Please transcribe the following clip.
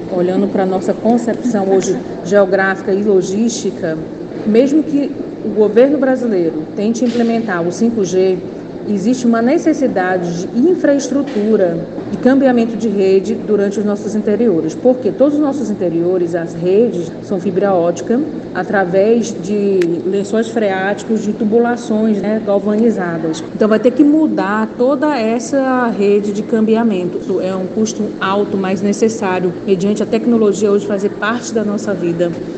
olhando para a nossa concepção hoje geográfica e logística, mesmo que o governo brasileiro tente implementar o 5G, existe uma necessidade de infraestrutura, de cambiamento de rede durante os nossos interiores, porque todos os nossos interiores, as redes são fibra ótica, através de lençóis freáticos, de tubulações, né, galvanizadas. Então vai ter que mudar toda essa rede de cambiamento. É um custo alto, mas necessário, mediante a tecnologia hoje fazer parte da nossa vida.